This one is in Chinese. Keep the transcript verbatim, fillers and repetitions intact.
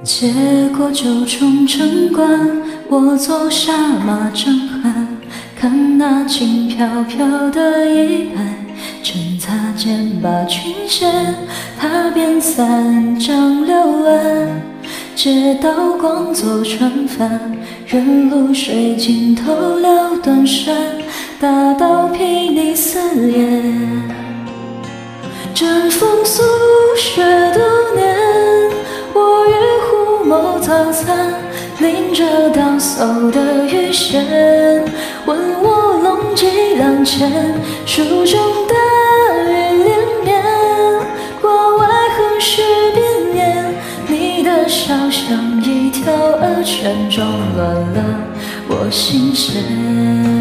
结果九重城关，我坐下马正酣，看那轻飘飘的衣摆，趁擦肩把裙掀，踏遍三江六岸，街道光作船帆，人路水尽头了断山，大道睥睨四野。针锋素雪多年，我与胡谋早餐，淋着当叟的雨弦，问我龙脊两千，书中大雨连绵，关外何时变颜？你的笑像一条鹅圈，撞乱了我心弦。